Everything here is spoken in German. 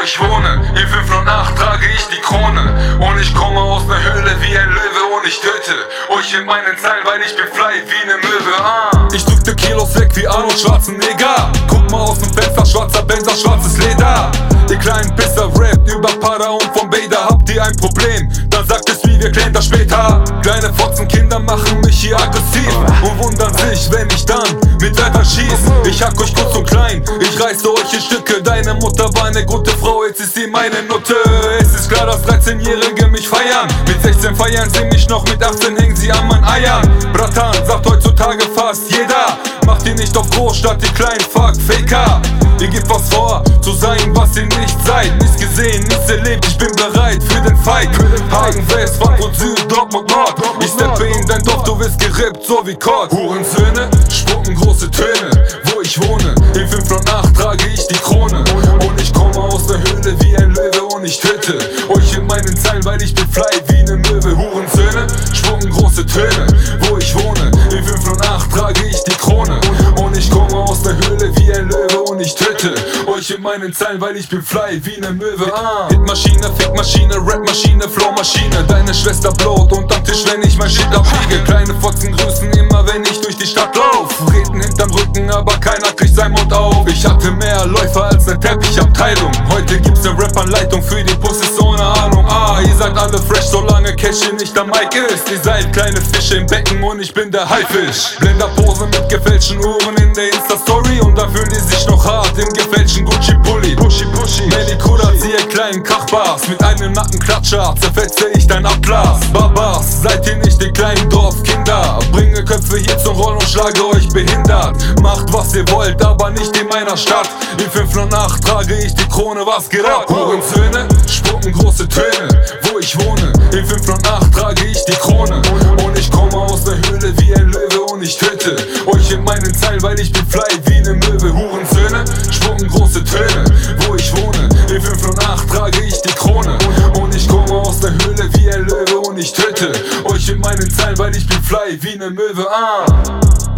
ich wohne. In 508 trage ich die Krone. Und ich komme aus ner Höhle wie ein Löwe und ich töte euch in meinen Zeilen, weil ich bin fly wie ne Möwe. Ich drückte Kilos weg wie Arnold Schwarzenegger. Guck mal aus dem Fenster, schwarzer Benzer, schwarzes Leder. Ihr kleinen Pisser rappt über Pada und vom Bader. Habt ihr ein Problem? Dann sagt es wie, wir klären das später. Kleine Fotzenkinder machen mich hier aggressiv und wundern sich, wenn ich dann mit Wörtern schieß. Ich hack euch kurz und klein, ich reiße euch in Stücke. Deine Mutter war eine gute Frau, jetzt ist sie meine Nutte. Es ist klar, dass 13-Jährige mich feiern. Mit 16 feiern sie mich noch, mit 18 hängen sie an meinen Eiern. Bratan, sagt heutzutage fast jeder. Macht ihr nicht auf Großstadt, die kleinen Fuck-Faker. Ihr gebt was vor, zu sein, was ihr nicht seid. Nichts gesehen, nichts erlebt, ich bin bereit für den Fight. Hagen, West, Frankfurt, Süd, Dortmund, Nord. Ich steppe in dein Dorf, du wirst gerippt, so wie Kord. Hurensöhne, spucken große Töne, wo ich wohne. In 508 trage ich die Krone. Und ich komme aus der Höhle wie ein Löwe und ich töte euch in meinen Zeilen, weil ich bin fly wie ne Möwe. Hurensöhne, spucken große Töne, wo ich wohne. In 508 trage ich die Krone. Und ich komme aus der Höhle wie ein Löwe und ich töte euch in meinen Zeilen, weil ich bin fly wie ne Möwe. Hitmaschine, Fickmaschine, Rapmaschine, Flowmaschine. Deine Schwester blowt unterm Tisch, wenn ich mein Shit abbiege. Kleine Fotzen grüßen immer, wenn ich durch die Stadt lauf. Reden hinterm Rücken, aber keiner kriegt sein Mund auf. Ich hatte mehr Läufer als ne Teppichabteilung. Heute gibt's ne Rap-Anleitung für die Pussys ohne Ahnung. Ihr seid alle fresh, solange Cash hier nicht am Mic ist. Ihr seid kleine Fische im Becken und ich bin der Haifisch. Blenderpose mit gefälschten Uhren in der Insta-Story. Und da fühlen die sich noch hart im gefälschten Gucci-Pulli. Pushy, Melly Kudat, ihr kleinen Krachbars. Mit einem Nackenklatscher zerfetze ich dein Abglas. Babas, seid ihr nicht die kleinen Dorfkinder? Bringe Köpfe hier zum Rollen und schlage euch behindert. Macht was ihr wollt, aber nicht in meiner Stadt. In 508 trage ich die Krone, was geht ab? Hurensöhne, spucken große Töne, wo ich wohne. In 508 trage ich die Krone. Und ich komme aus der Höhle wie ein Löwe und ich töte euch in meinen Zeilen, weil ich bin fly wie ne Möwe. Hurensöhne, spucken große Töne, wo ich wohne. In 508 trage ich die Krone. Und ich komme aus der Höhle wie ein Löwe und ich töte euch in meinen Zeilen, weil ich bin fly wie ne Möwe.